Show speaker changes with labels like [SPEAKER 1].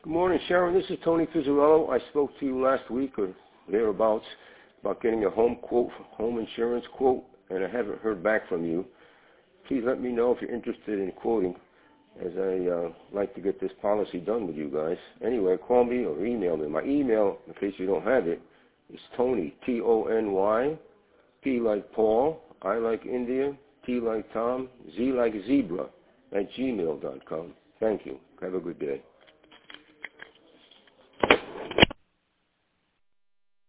[SPEAKER 1] Good morning, Sharon. This is Tony Pizzarello. I spoke to you last week or thereabouts about getting a home insurance quote, and I haven't heard back from you. Please let me know if you're interested in quoting, as I like to get this policy done with you guys. Anyway, call me or email me. My email, in case you don't have it, is Tony, Tony, P like Paul, I like India, T like Tom, Z like Zebra, @gmail.com. Thank you. Have a good day.